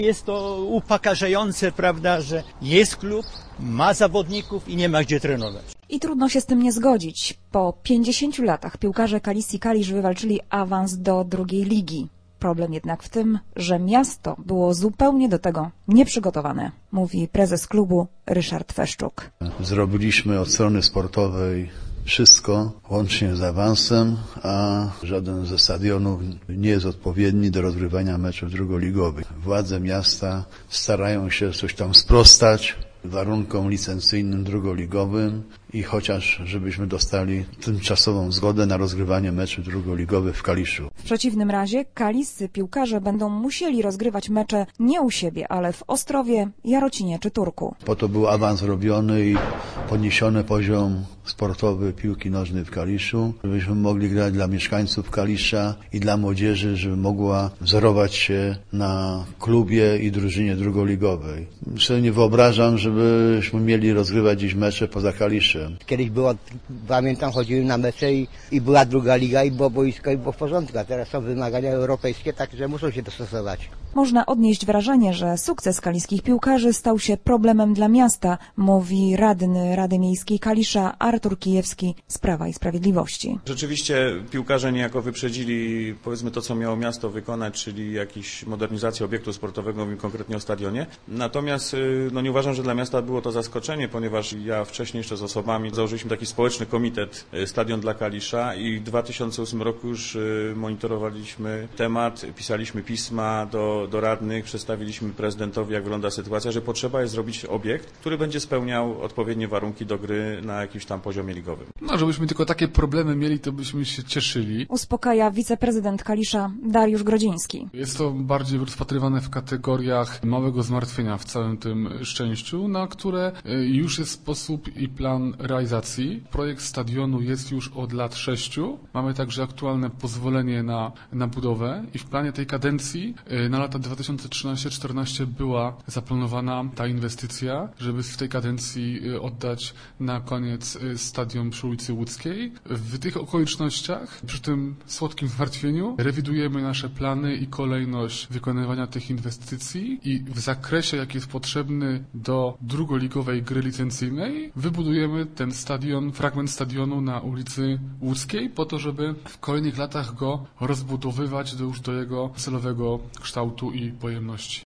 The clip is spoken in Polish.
Jest to upokarzające, prawda, że jest klub, ma zawodników i nie ma gdzie trenować. I trudno się z tym nie zgodzić. Po 50 latach piłkarze Kalisji Kalisz wywalczyli awans do drugiej ligi. Problem jednak w tym, że miasto było zupełnie do tego nieprzygotowane, mówi prezes klubu Ryszard Feszczuk. Zrobiliśmy od strony sportowej wszystko, łącznie z awansem, a żaden ze stadionów nie jest odpowiedni do rozgrywania meczów drugoligowych. Władze miasta starają się coś tam sprostać warunkom licencyjnym drugoligowym i chociaż żebyśmy dostali tymczasową zgodę na rozgrywanie meczów drugoligowych w Kaliszu. W przeciwnym razie kaliscy piłkarze będą musieli rozgrywać mecze nie u siebie, ale w Ostrowie, Jarocinie czy Turku. Po to był awans robiony i podniesiony poziom sportowy piłki nożnej w Kaliszu, żebyśmy mogli grać dla mieszkańców Kalisza i dla młodzieży, żeby mogła wzorować się na klubie i drużynie drugoligowej. Sobie nie wyobrażam, żebyśmy mieli rozgrywać dziś mecze poza Kaliszem. Kiedyś było, pamiętam, chodziłem na mecze i była druga liga i było boisko i było w porządku, a teraz są wymagania europejskie, także muszą się dostosować. Można odnieść wrażenie, że sukces kaliskich piłkarzy stał się problemem dla miasta, mówi radny Rady Miejskiej Kalisza Artur Kijewski z Prawa i Sprawiedliwości. Rzeczywiście piłkarze niejako wyprzedzili, powiedzmy, to, co miało miasto wykonać, czyli jakąś modernizację obiektu sportowego, mówię konkretnie o stadionie. Natomiast nie uważam, że dla miasta było to zaskoczenie, ponieważ ja wcześniej jeszcze z osobami założyliśmy taki społeczny komitet Stadion dla Kalisza i w 2008 roku już monitorowaliśmy temat, pisaliśmy pisma do radnych, przedstawiliśmy prezydentowi, jak wygląda sytuacja, że potrzeba jest zrobić obiekt, który będzie spełniał odpowiednie warunki do gry na jakimś tam poziomie ligowym. Żebyśmy tylko takie problemy mieli, to byśmy się cieszyli. Uspokaja wiceprezydent Kalisza Dariusz Grodziński. Jest to bardziej rozpatrywane w kategoriach małego zmartwienia w całym tym szczęściu, na które już jest sposób i plan realizacji. Projekt stadionu jest już od lat 6. Mamy także aktualne pozwolenie na budowę i w planie tej kadencji na lata 2013-2014 była zaplanowana ta inwestycja, żeby w tej kadencji oddać na koniec stadion przy ulicy Łódzkiej. W tych okolicznościach, przy tym słodkim zmartwieniu, rewidujemy nasze plany i kolejność wykonywania tych inwestycji i w zakresie, jaki jest potrzebny do drugoligowej gry licencyjnej, wybudujemy ten stadion, fragment stadionu na ulicy Łódzkiej po to, żeby w kolejnych latach go rozbudowywać już do jego celowego kształtu i pojemności.